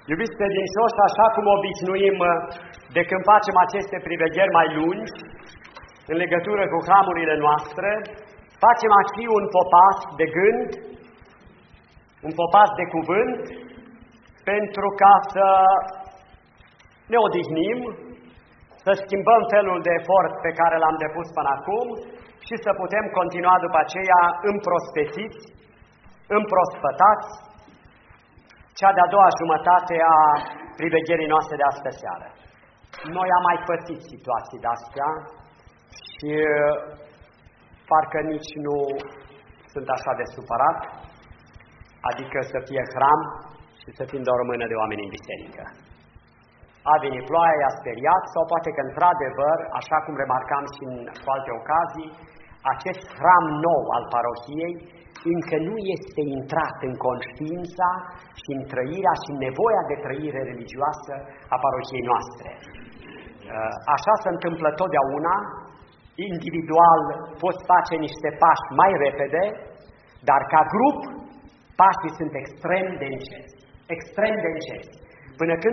Iubiți credincioși, așa cum obișnuim de când facem aceste privegheri mai lungi în legătură cu hramurile noastre, facem aici un popas de gând, un popas de cuvânt, pentru ca să ne odihnim, să schimbăm felul de efort pe care l-am depus până acum și să putem continua după aceea împrospătiți, împrospătați, cea de-a doua jumătate a privegherii noastre de astă seară. Noi am mai pățit situații de-astea și parcă nici nu sunt așa de supărat, adică să fie hram și să fim doar o mână de oameni în biserică. A venit ploaia, i-a speriat, sau poate că într-adevăr, așa cum remarcam și cu alte ocazii, acest hram nou al parohiei încă nu este intrat în conștiința și în trăirea și în nevoia de trăire religioasă a parohiei noastre. Așa se întâmplă totdeauna, individual poți face niște pași mai repede, dar ca grup pașii sunt extrem de încet, extrem de încet. Până când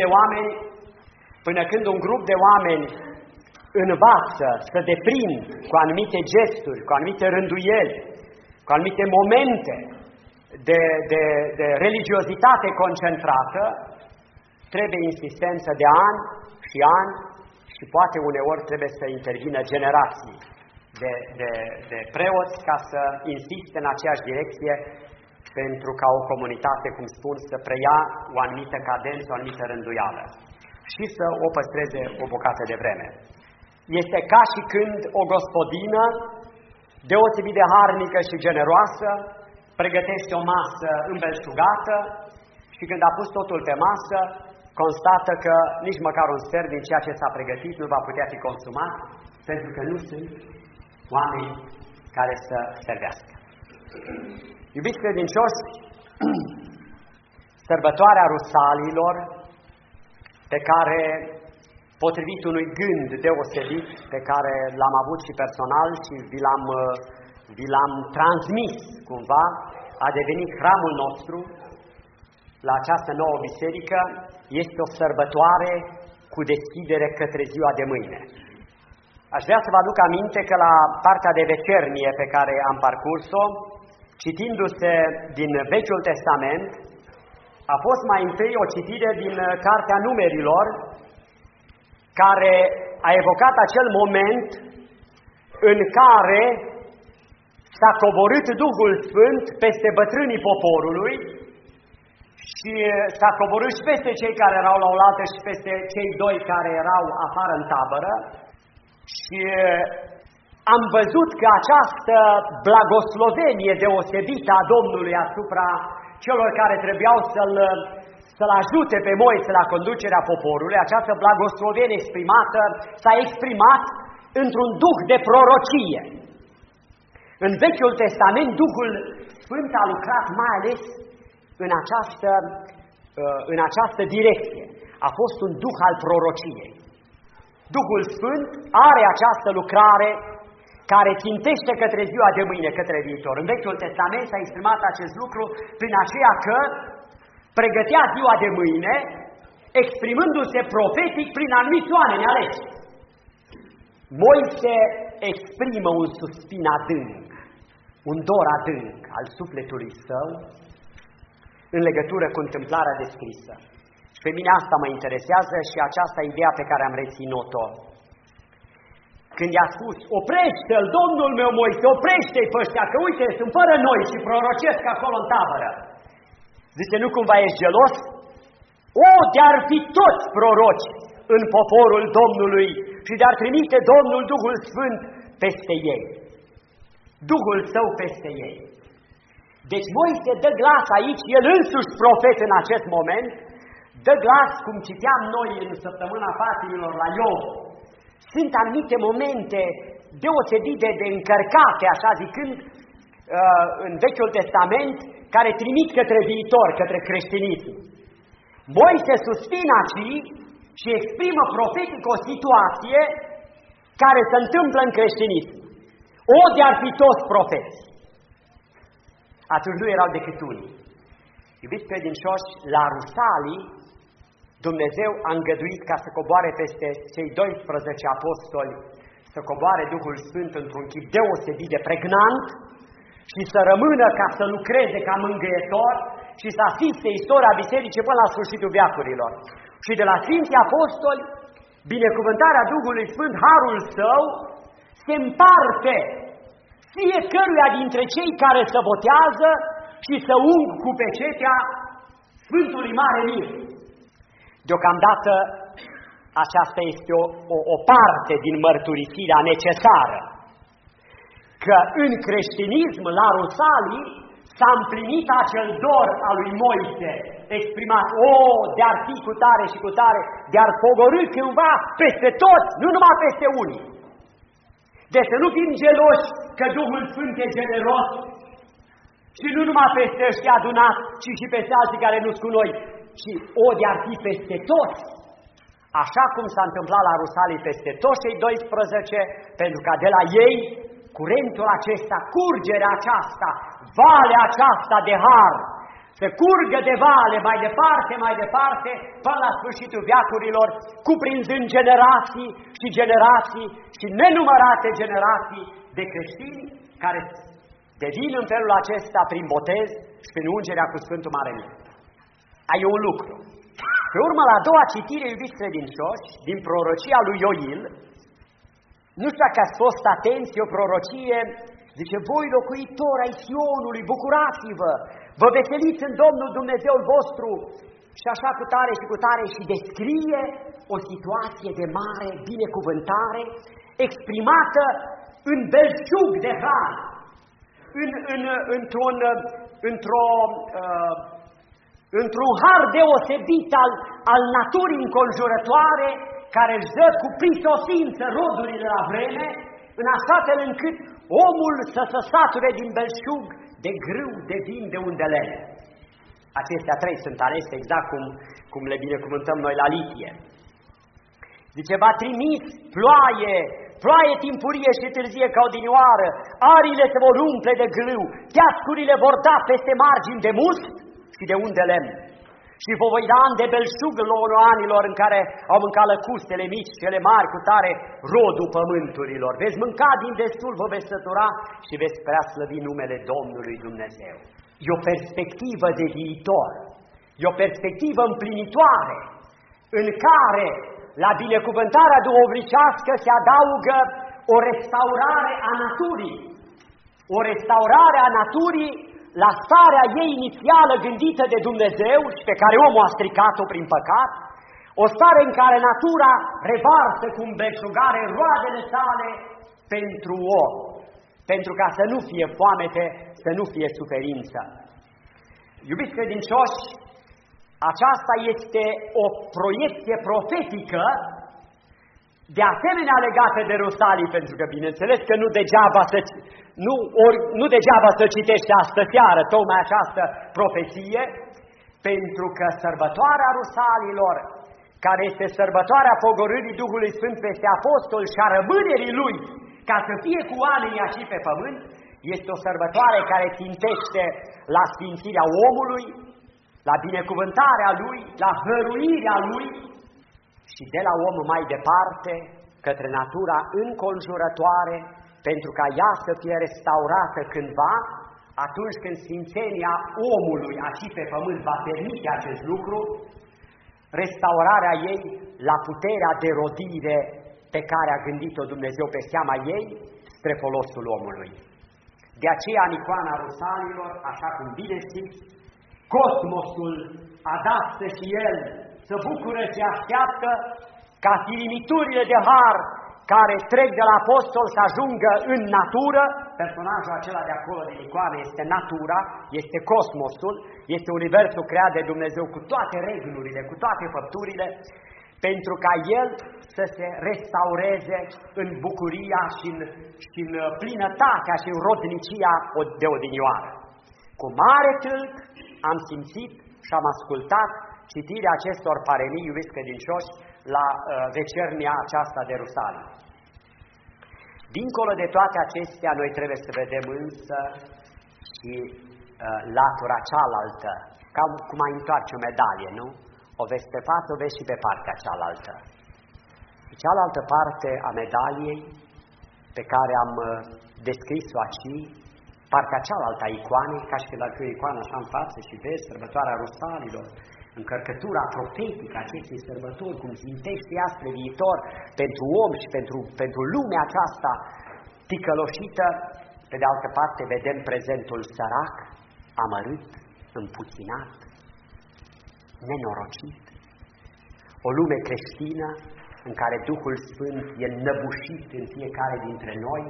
un grup de oameni învață să deprind cu anumite gesturi, cu anumite rânduieli, cu anumite momente de religiozitate concentrată, trebuie insistență de ani și ani și poate uneori trebuie să intervină generații de preoți ca să insiste în aceeași direcție pentru ca o comunitate, cum spun, să preia o anumită cadență, o anumită rânduială și să o păstreze o bucată de vreme. Este ca și când o gospodină deosebit de harnică și generoasă pregătește o masă îmbelșugată și când a pus totul pe masă, constată că nici măcar un sfert din ceea ce s-a pregătit nu va putea fi consumat, pentru că nu sunt oameni care să servească. Iubiți credincioși, sărbătoarea Rusalilor, pe care, potrivit unui gând deosebit pe care l-am avut și personal și vi l-am transmis cumva, a devenit hramul nostru la această nouă biserică, este o sărbătoare cu deschidere către ziua de mâine. Aș vrea să vă aduc aminte că la partea de vecernie pe care am parcurs-o, citindu-se din Vechiul Testament, a fost mai întâi o citire din Cartea Numerilor, care a evocat acel moment în care s-a coborât Duhul Sfânt peste bătrânii poporului și s-a coborât și peste cei care erau la oaltă și peste cei doi care erau afară în tabără și am văzut că această blagoslovenie deosebită a Domnului asupra celor care trebuiau să-l ajute pe Moise la conducerea poporului, această blagoslovenie exprimată s-a exprimat într-un duh de prorocie. În Vechiul Testament, Duhul Sfânt a lucrat mai ales în această direcție. A fost un duh al prorociei. Duhul Sfânt are această lucrare care țintește către ziua de mâine, către viitor. În Vechiul Testament s-a exprimat acest lucru prin aceea că pregătea ziua de mâine, exprimându-se profetic prin anumiți oameni aleși. Moise exprimă un suspin adânc, un dor adânc al sufletului său în legătură cu întâmplarea descrisă. Și pe mine asta mă interesează și aceasta ideea pe care am reținut-o. Când i-a spus, oprește-l, Domnul meu Moise, oprește-i pe ăștia, că uite, sunt fără noi și prorocesc acolo în tabără. Zice, nu cumva ești gelos? O, de-ar fi toți proroci în poporul Domnului și de-ar trimite Domnul Duhul Sfânt peste ei. Duhul Său peste ei. Deci Moise dă glas aici, el însuși profet în acest moment, dă glas, cum citeam noi în săptămâna patimilor la Iov. Sunt anumite momente deosebite de încărcate, așa zicând, în Vechiul Testament, care trimit către viitor, către creștinism. Moise suspină aici și exprimă profetic o situație care se întâmplă în creștinism. O, de-ar fi toți profeți! Atunci nu erau decât unii. Iubiți credincioși, la Rusalii Dumnezeu a îngăduit ca să coboare peste cei 12 apostoli, să coboare Duhul Sfânt într-un chip deosebit de pregnant și să rămână ca să lucreze ca mângâietor și să asiste istoria bisericii până la sfârșitul veacurilor. Și de la Sfinții Apostoli, binecuvântarea Duhului Sfânt, harul său, se împarte fiecăruia dintre cei care se botează și să ung cu pecetea Sfântului Mare Mir. Deocamdată aceasta este o parte din mărturisirea necesară, că în creștinism, la Rusalii, s-a împlinit acel dor al lui Moise, exprimat, de-ar fi cu tare și cu tare, de-ar pogorî cândva peste toți, nu numai peste unii. Deci să nu fim geloși că Duhul Sfânt e generos și nu numai peste ăștia adunați, ci și peste alții care nu-s cu noi, ci de-ar fi peste toți. Așa cum s-a întâmplat la Rusalii peste toți cei 12, pentru că de la ei curentul acesta, curgerea aceasta, valea aceasta de har, să curgă de vale mai departe, până la sfârșitul veacurilor, cuprinzând generații și generații și nenumărate generații de creștini care devin în felul acesta prin botez și prin ungerea cu Sfântul Mare Mir. Ai un lucru. Pe urmă, la a doua citire, iubiți credincioși, din prorocia lui Ioil, nu știu dacă ați fost atenți, e o prorocie, zice, voi locuitori ai Sionului, bucurați-vă, vă veseliți în Domnul Dumnezeul vostru, și așa cu tare și cu tare, și descrie o situație de mare binecuvântare, exprimată în belșug de har, într-un har deosebit al naturii înconjurătoare, care își dă cu prisosință rodurile la vreme, în așa fel încât omul să se sature din belșug, de grâu, de vin, de undele. Acestea trei sunt alese exact cum le binecuvântăm noi la Litie. Zice, va trimis ploaie timpurie și târzie ca odinioară, arile se vor umple de grâu, teascurile vor da peste margini de must și de unde lemn. Și vă voi da ani de belșug în locul anilor în care au mâncat lăcustele mici, cele mari, cu tare rodul pământurilor. Veți mânca din destul, vă veți sătura și veți prea slăvi numele Domnului Dumnezeu. E o perspectivă de viitor, e o perspectivă împlinitoare, în care la binecuvântarea duhovnicească se adaugă o restaurare a naturii, o restaurare a naturii la starea ei inițială gândită de Dumnezeu și pe care omul a stricat-o prin păcat, o stare în care natura revarsă cu îmbelșugare roadele sale pentru om, pentru ca să nu fie foamete, să nu fie suferință. Iubiți credincioși, aceasta este o proiecție profetică, de asemenea legată de Rusalii, pentru că bineînțeles că nu degeaba să citești astă seară tocmai această profeție, pentru că sărbătoarea Rusalilor, care este sărbătoarea pogorârii Duhului Sfânt peste apostol și a rămânerii Lui, ca să fie cu oamenii aici pe pământ, este o sărbătoare care țintește la sfințirea omului, la binecuvântarea Lui, la hăruirea Lui, și de la om mai departe, către natura înconjurătoare, pentru ca ea să fie restaurată cândva, atunci când sfințenia omului aici pe pământ va permite acest lucru, restaurarea ei la puterea de rodire pe care a gândit-o Dumnezeu pe seama ei, spre folosul omului. De aceea, în icoana Rusalilor, așa cum bine știți, cosmosul adaptă și el să bucură și așteaptă ca firimiturile de har care trec de la apostol să ajungă în natură. Personajul acela de acolo din icoană este natura, este cosmosul, este universul creat de Dumnezeu cu toate regulurile, cu toate făpturile, pentru ca el să se restaureze în bucuria și în plinătatea și în rodnicia de odinioară. Cu mare tâlc am simțit și am ascultat citirea acestor paremii, iubiți credincioși, la vecernia aceasta de Rusalii. Dincolo de toate acestea, noi trebuie să vedem însă și latura cealaltă, ca cum ai întoarce o medalie, nu? o vezi pe față, o vezi și pe partea cealaltă. Cealaltă parte a medaliei pe care am descris-o aici, partea cealaltă a icoanei, ca și când ar fi o icoană așa în față și vezi sărbătoarea Rusalilor, încărcătura profetică a acestei sărbători, cum țintește ea spre viitor pentru om și pentru lumea aceasta ticăloșită. Pe de altă parte vedem prezentul sărac, amărât, împuținat, nenorocit. O lume creștină în care Duhul Sfânt e înnăbușit în fiecare dintre noi,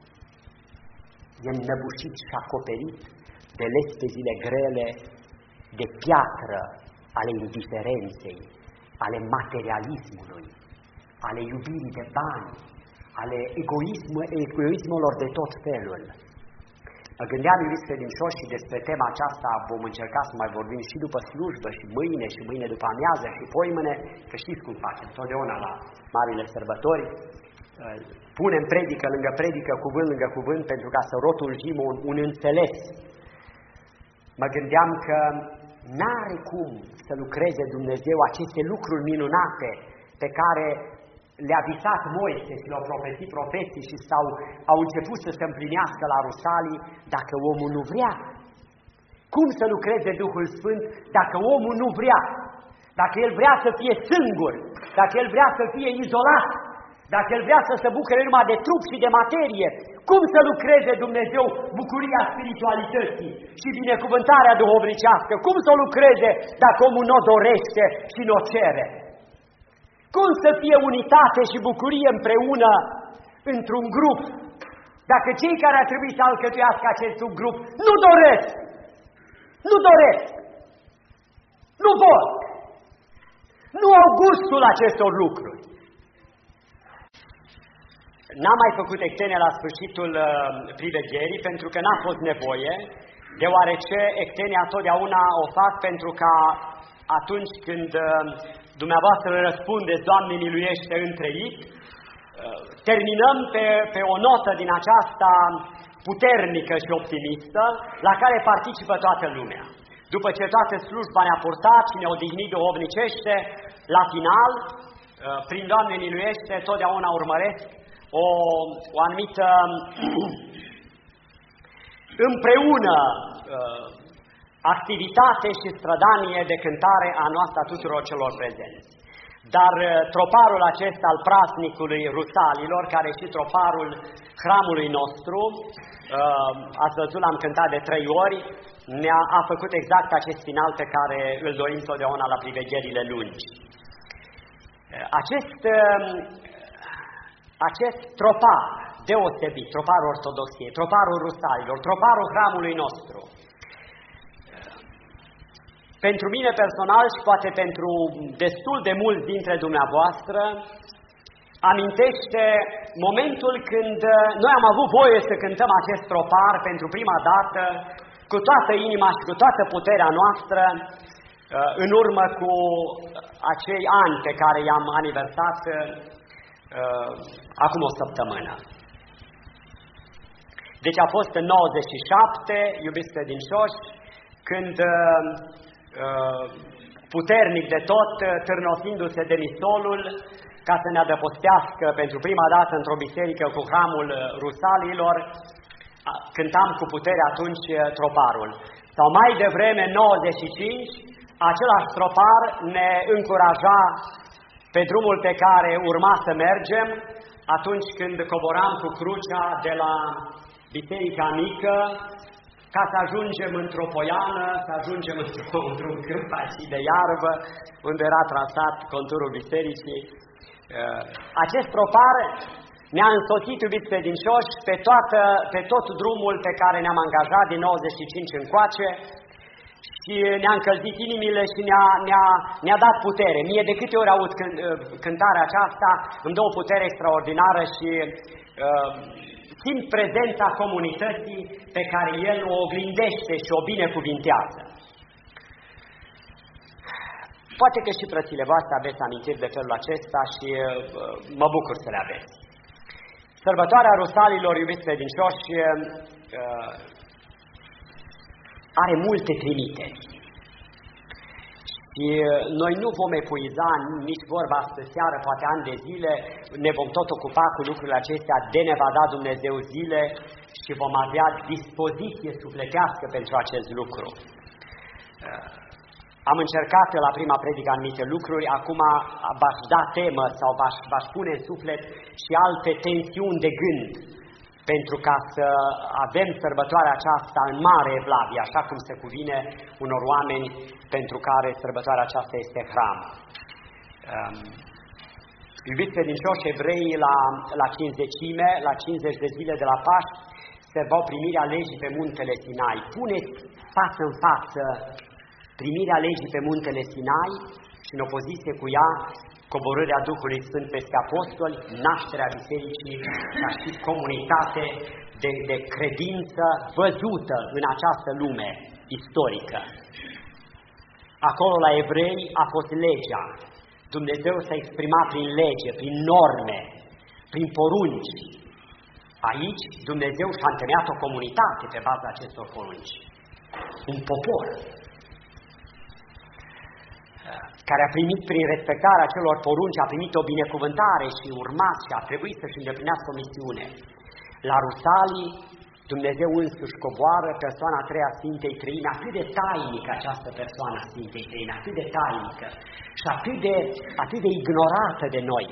e înnăbușit și acoperit de lespezile grele, de piatră ale indiferenței, ale materialismului, ale iubirii de bani, ale egoismelor de tot felul. Mă gândeam, iubiți credincioși, și despre tema aceasta vom încerca să mai vorbim și după slujbă, și mâine după amiază, și poimâne, că știți cum facem, totdeauna la marile sărbători, punem predică lângă predică, cuvânt lângă cuvânt, pentru ca să rotunjim un înțeles. Mă gândeam că n-are cum să lucreze Dumnezeu aceste lucruri minunate pe care le-a visat Moise și le-au profețit profeții și au început să se împlinească la Rusalii, dacă omul nu vrea. Cum să lucreze Duhul Sfânt dacă omul nu vrea? Dacă el vrea să fie singur, dacă el vrea să fie izolat, dacă el vrea să se bucure numai de trup și de materie, cum să lucreze Dumnezeu bucuria spiritualității și binecuvântarea duhovnicească? Cum să lucreze dacă omul nu o dorește și nu o cere? Cum să fie unitate și bucurie împreună într-un grup, dacă cei care ar trebui să alcătuiască acest grup nu doresc, nu vor, nu au gustul acestor lucruri? N-am mai făcut ectene la sfârșitul privegherii pentru că n-a fost nevoie, deoarece ectenia totdeauna o fac pentru ca atunci când dumneavoastră răspundeți, Doamne miluiește, întreit, terminăm pe o notă din aceasta puternică și optimistă, la care participă toată lumea. După ce toată slujba ne-a purtat și ne-a odihnit duhovnicește, la final, prin Doamne miluiește, totdeauna urmăresc o anumită împreună activitate și strădanie de cântare a noastră a tuturor celor prezenți. Dar troparul acesta al praznicului Rusalilor, care e și troparul hramului nostru, ați văzut, l-am cântat de 3 ori, a făcut exact acest final pe care îl dorim totdeauna la privegherile lungi. Acest tropar deosebit, troparul ortodoxiei, troparul Rusalilor, troparul hramului nostru, pentru mine personal și poate pentru destul de mulți dintre dumneavoastră, amintește momentul când noi am avut voie să cântăm acest tropar pentru prima dată, cu toată inima și cu toată puterea noastră, în urmă cu acei ani pe care i-am aniversat acum o săptămână. Deci a fost în 97, iubiți credincioși, când puternic de tot, târnosindu-se Demisolul, ca să ne adăpostească pentru prima dată într-o biserică cu hramul Rusalilor, cântam cu putere atunci troparul. Sau mai devreme, 95, același tropar ne încuraja pe drumul pe care urma să mergem, atunci când coboram cu crucea de la biserica mică, ca să ajungem într-o poiană, să ajungem într-un câmp de iarbă, unde era trasat conturul bisericii. Acest tropar ne-a însoțit, iubiți credincioși, pe tot drumul pe care ne-am angajat din 95 încoace și ne-a încălzit inimile și ne-a dat putere. Mie de câte ori aud cântarea aceasta, îmi dă o putere extraordinară și simt prezența comunității pe care el o oglindește și o binecuvintează. Poate că și frățile voastre aveți amintiri de felul acesta și mă bucur să le aveți. Sărbătoarea Rusalilor, iubiți credincioși, are multe trimiteri. Și noi nu vom epuiza nici vorba astă seară, poate ani de zile, ne vom tot ocupa cu lucrurile acestea, de ne va da Dumnezeu zile și vom avea dispoziție sufletească pentru acest lucru. Am încercat la prima predică anumite lucruri, acum v-aș da temă sau v-aș pune în suflet și alte tensiuni de gând, pentru ca să avem sărbătoarea aceasta în mare evlavie, așa cum se cuvine unor oameni pentru care sărbătoarea aceasta este hram. Iubiți credincioși, evreii la Cincizecime, la 50 de zile de la Paști, serveau primirea legii pe muntele Sinai. Puneți față în față primirea legii pe muntele Sinai și în opoziție cu ea coborârea Duhului Sfânt peste apostoli, nașterea bisericii ca și comunitate de credință văzută în această lume istorică. Acolo la evrei a fost legea. Dumnezeu s-a exprimat prin lege, prin norme, prin porunci. Aici Dumnezeu și-a întemeiat o comunitate pe baza acestor porunci. Un popor care a primit prin respectarea acelor porunci, a primit o binecuvântare și urmat și a trebuit să-și îndeplinească o misiune. La Rusalii, Dumnezeu însuși coboară persoana a treia Sfintei Treimi, atât de tainică această persoană a Sfintei Treimi, atât de tainică și atât de ignorată de noi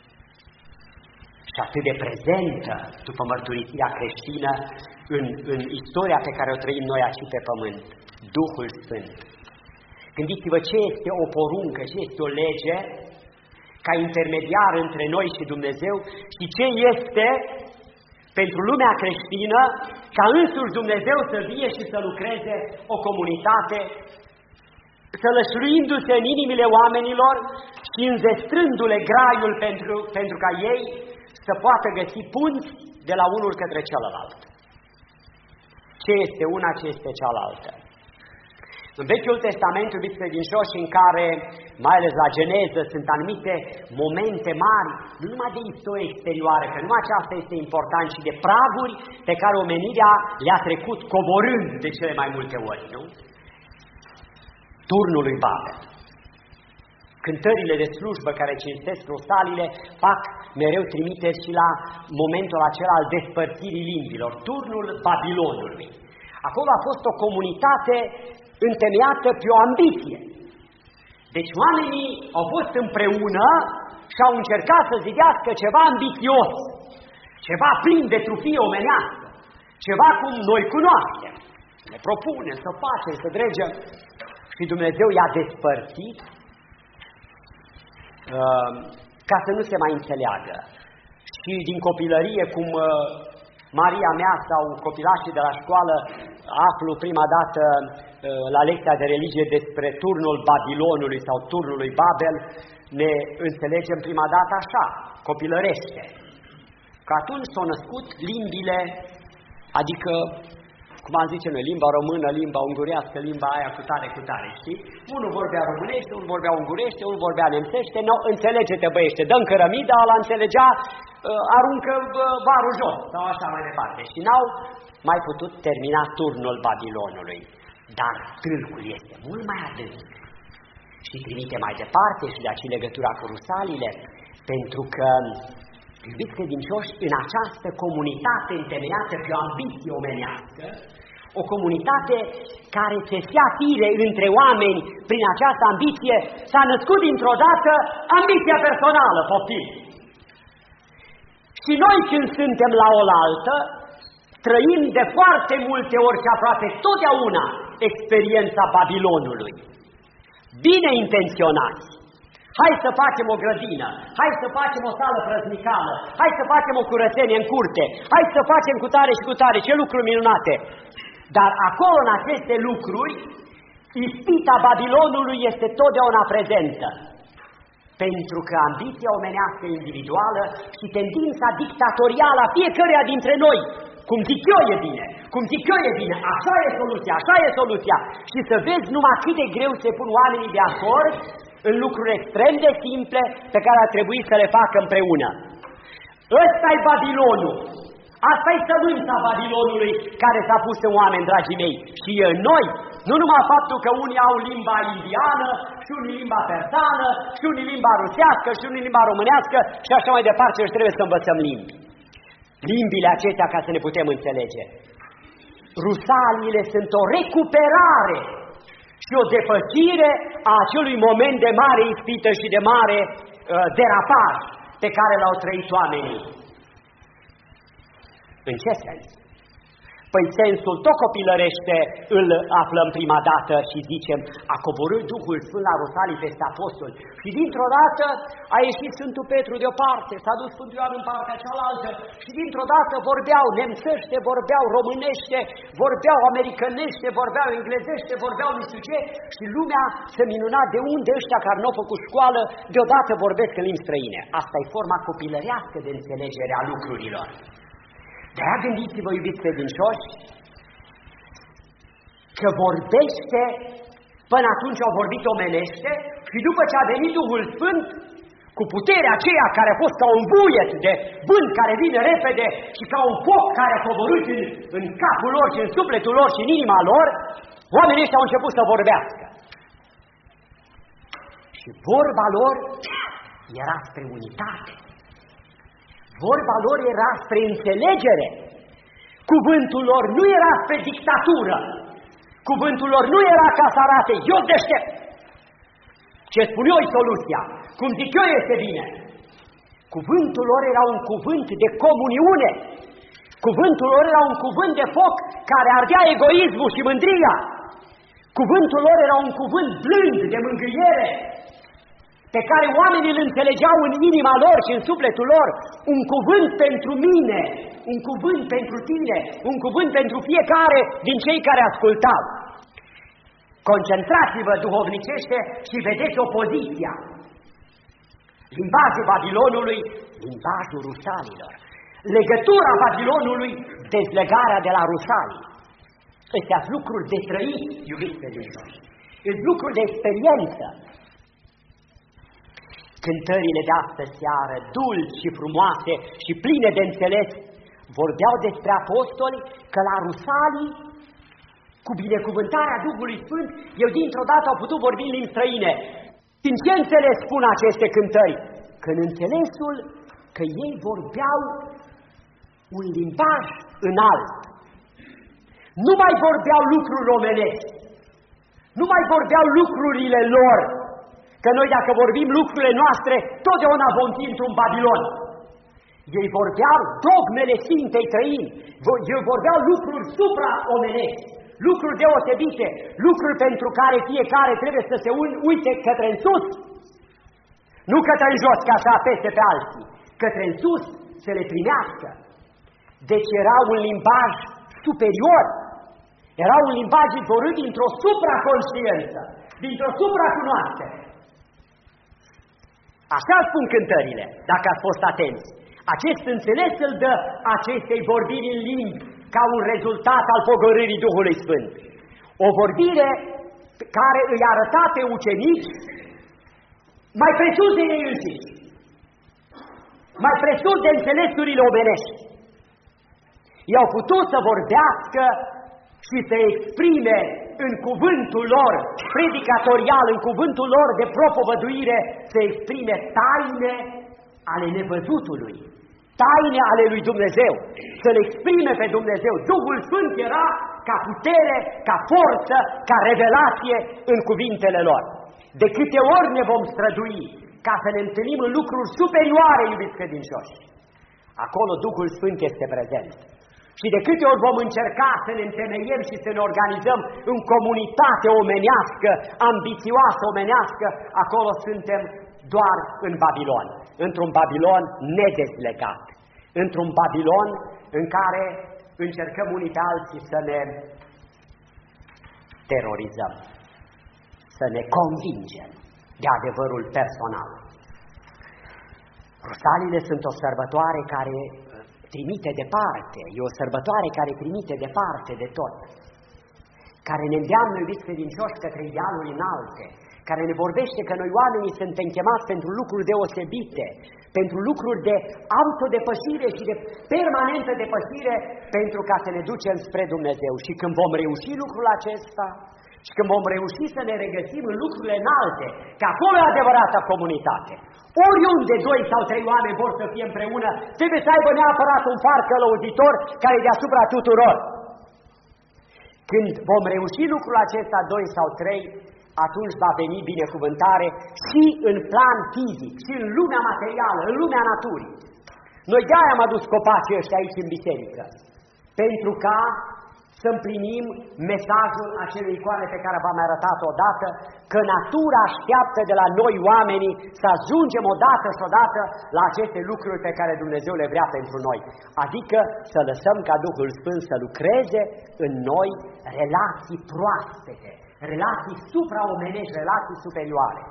și atât de prezentă, după mărturisirea creștină, în istoria pe care o trăim noi aici pe pământ, Duhul Sfânt. Gândiți-vă ce este o poruncă, ce este o lege ca intermediar între noi și Dumnezeu și ce este pentru lumea creștină ca însuși Dumnezeu să vie și să lucreze o comunitate, sălășluindu-se în inimile oamenilor și înzestrându-le graiul pentru ca ei să poată găsi punți de la unul către celălalt. Ce este una, ce este cealaltă? În Vechiul Testament, iubiți credincioși, în care, mai ales la Geneză, sunt anumite momente mari, nu numai de istorie exterioară, că nu aceasta este important, ci de praguri pe care omenirea le-a trecut coborând de cele mai multe ori, nu? Turnul lui Babel. Cântările de slujbă care cinstesc rosalile fac mereu trimiteri și la momentul acela al despărțirii limbilor, turnul Babilonului. Acolo a fost o comunitate întemeiată pe o ambiție. Deci oamenii au fost împreună și au încercat să zidească ceva ambițios, ceva plin de trufie omenească, ceva cum noi cunoaștem. Ne propunem să facem, să dregem și Dumnezeu i-a despărțit ca să nu se mai înțeleagă. Și din copilărie, cum Maria mea sau copilașii de la școală aflu prima dată la lecția de religie despre turnul Babilonului sau turnul lui Babel, ne înțelegem prima dată așa, copilărește. Că atunci s-au născut limbile, adică, cum am zice noi, limba română, limba ungurească, limba aia cu tare, știi? Unul vorbea românește, unul vorbea ungurește, unul vorbea nemțește, înțelege-te băiește, dă-mi cărămida, ăla înțelegea, aruncă varul jos, sau așa mai departe. Și n-au mai putut termina turnul Babilonului. Dar tâlcul este mult mai adânc și trimite mai departe și de aici legătura cu Rusalile, pentru că, iubiți credincioși, în această comunitate întemeiată pe o ambiție omenească, o comunitate care se fiatire între oameni prin această ambiție, s-a născut dintr-o dată ambiția personală, poftim. Și noi când suntem la oaltă, trăim de foarte multe ori și aproape totdeauna experiența Babilonului. Bine intenționați! Hai să facem o grădină, hai să facem o sală prăznicală, hai să facem o curățenie în curte, hai să facem cu tare și cu tare, ce lucruri minunate! Dar acolo, în aceste lucruri, ispita Babilonului este totdeauna prezentă. Pentru că ambiția omenească individuală și tendința dictatorială a fiecăruia dintre noi, cum zic eu e bine, cum zic eu e bine, așa e soluția, așa e soluția. Și să vezi numai cât de greu se pun oamenii de acord în lucruri extrem de simple pe care ar trebui să le facă împreună. Ăsta-i Babilonul. Asta e sămânța Babilonului care s-a pus în oameni, dragii mei. Și în noi Nu numai faptul că unii au limba indiană, și unii limba persană, și unii limba rusească, și unii limba românească și așa mai departe, și trebuie să învățăm limbi. Limbile acestea ca să ne putem înțelege. Rusaliile sunt o recuperare și o depășire a acelui moment de mare ispită și de mare derapaj pe care l-au trăit oamenii. În ce sens? Păi sensul tot copilărește îl aflăm prima dată și zicem, a coborât Duhul Sfânt la Rusalii peste apostoli și dintr-o dată a ieșit Sfântul Petru de o parte, s-a dus Sfântul Ioan în partea cealaltă și dintr-o dată vorbeau nemțește, vorbeau românește, vorbeau americanește, vorbeau englezește, vorbeau nu știu ce și lumea se minuna de unde ăștia care nu au făcut școală deodată vorbesc în limbi străine. Asta e forma copilărească de înțelegere a lucrurilor. De-aia gândiți-vă, iubiți credincioși, că vorbește, până atunci au vorbit omenește și după ce a venit Duhul Sfânt, cu puterea aceea care a fost ca un buiet de vânt care vine repede și ca un foc care a coborât în capul lor și în sufletul lor și în inima lor, oamenii ăștia au început să vorbească. Și vorba lor era spre unitate. Vorba lor era spre înțelegere. Cuvântul lor nu era spre dictatură. Cuvântul lor nu era ca să arate, eu deștept. Ce spun eu e soluția. Cum zic eu este bine. Cuvântul lor era un cuvânt de comuniune. Cuvântul lor era un cuvânt de foc care ardea egoismul și mândria. Cuvântul lor era un cuvânt blând de mângâiere, pe care oamenii îl înțelegeau în inima lor și în sufletul lor, un cuvânt pentru mine, un cuvânt pentru tine, un cuvânt pentru fiecare din cei care ascultau. Concentrați-vă duhovnicește și vedeți opoziția. Limbajul Babilonului, limbajul rusalilor. Legătura Babilonului, dezlegarea de la rusalii. Astea sunt lucruri de trăit, iubiți credincioși. Sunt lucruri de experiență. Cântările de astă seară, dulci și frumoase și pline de înțeles, vorbeau despre apostoli că la rusalii, cu binecuvântarea Duhului Sfânt, eu dintr-o dată au putut vorbi în limbi străine. Din ce înțeles spun aceste cântări? Că în înțelesul că ei vorbeau un limbaj înalt. Nu mai vorbeau lucruri omenești, nu mai vorbeau lucrurile lor, că noi dacă vorbim lucrurile noastre, totdeauna vom fi într-un Babilon. Ei vorbeau dogmele Sfintei Trăimi, ei vorbeau lucruri supra-omenești, lucruri deosebite, lucruri pentru care fiecare trebuie să se uite către în sus, nu către în jos, ca așa peste pe alții, către în sus să le primească. Deci era un limbaj superior, era un limbaj izvorât dintr-o supraconștiință, dintr-o supracunoaștere. Așa spun cântările, dacă ați fost atenți. Acest înțeles îl dă acestei vorbiri în limbi ca un rezultat al pogorârii Duhului Sfânt. O vorbire care îi arăta pe ucenici mai presus de ei înșiși, mai presus de înțelesurile omenești. Ei au putut să vorbească și să exprime în cuvântul lor predicatorial, în cuvântul lor de propovăduire, să exprime taine ale nevăzutului, taine ale lui Dumnezeu, să-L exprime pe Dumnezeu. Duhul Sfânt era ca putere, ca forță, ca revelație în cuvintele lor. De câte ori ne vom strădui ca să ne întâlnim în lucruri superioare, iubiți credincioși, acolo Duhul Sfânt este prezent. Și de câte ori vom încerca să ne întemeiem și să ne organizăm în comunitate omenească, ambițioasă omenească, acolo suntem doar în Babilon. Într-un Babilon nedezlegat. Într-un Babilon în care încercăm unii pe alții să ne terorizăm, să ne convingem de adevărul personal. Rusalile sunt o sărbătoare care trimite departe, e o sărbătoare care trimite departe de tot, care ne îndeamnă, iubiți credincioși, către idealuri înalte, care ne vorbește că noi oamenii suntem chemați pentru lucruri deosebite, pentru lucruri de autodepășire și de permanentă depășire, pentru ca să ne ducem spre Dumnezeu. Și când vom reuși lucrul acesta, Și când vom reuși să ne regăsim în lucrurile înalte, că acolo e adevărata comunitate. Oriunde 2 sau 3 oameni vor să fie împreună, trebuie să aibă neapărat un far călăuzitor care e deasupra tuturor. Când vom reuși lucrul acesta 2 sau 3, atunci va veni binecuvântare și în plan fizic, și în lumea materială, în lumea naturii. Noi de-aia am adus copacii ăștia aici în biserică, pentru ca să împlinim mesajul acelei icoane pe care v-am arătat odată, că natura așteaptă de la noi oamenii să ajungem odată și odată la aceste lucruri pe care Dumnezeu le vrea pentru noi. Adică să lăsăm ca Duhul Sfânt să lucreze în noi relații proaspete, relații supraomenești, relații superioare.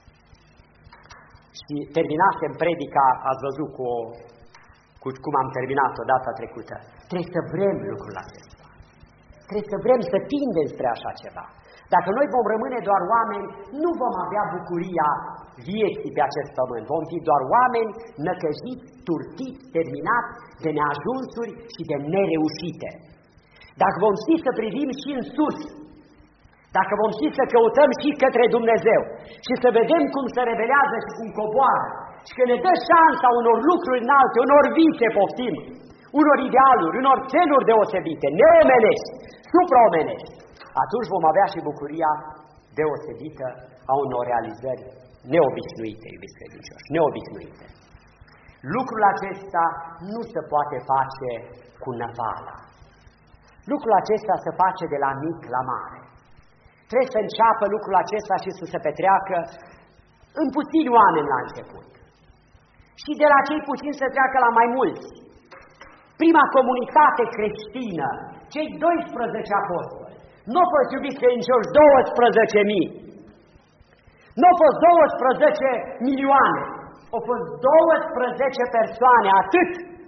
Și terminasem predica, ați văzut cum am terminat-o data trecută. Trebuie să vrem lucrul acesta. Trebuie să vrem să tindem spre așa ceva. Dacă noi vom rămâne doar oameni, nu vom avea bucuria vieții pe acest pământ. Vom fi doar oameni năcăjiți, turtiți, terminați de neajunsuri și de nereușite. Dacă vom ști să privim și în sus, dacă vom ști să căutăm și către Dumnezeu și să vedem cum se revelează și cum coboară și că ne dă șansa unor lucruri înalte, unor vise poftim, unor idealuri, unor țeluri deosebite, neomenești, supraomenești, atunci vom avea și bucuria deosebită a unor realizări neobișnuite, iubiți credincioși, neobișnuite. Lucrul acesta nu se poate face cu năvala. Lucrul acesta se face de la mic la mare. Trebuie să înceapă lucrul acesta și să se petreacă în puțini oameni la început. Și de la cei puțini să treacă la mai mulți. Prima comunitate creștină, cei 12 apostoli, nu au fost, iubiți credincioși, 12.000. Nu au fost 12 milioane. Au fost 12 persoane, atât.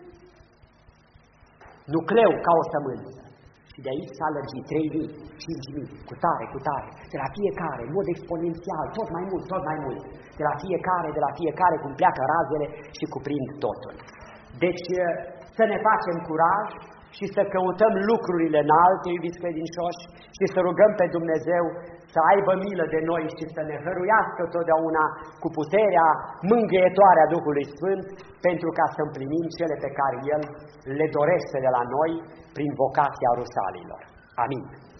Nucleu ca o sămânță. Și de aici s-a lărgit 3.000, 5.000, cu tare, de la fiecare, în mod exponențial, tot mai mult, de la fiecare, cum pleacă razele și cuprind totul. Deci să ne facem curaj și să căutăm lucrurile înalte, iubiți credincioși, și să rugăm pe Dumnezeu să aibă milă de noi și să ne hăruiască totdeauna cu puterea mângâietoare a Duhului Sfânt, pentru ca să împlinim cele pe care El le dorește de la noi prin vocația rusalilor. Amin.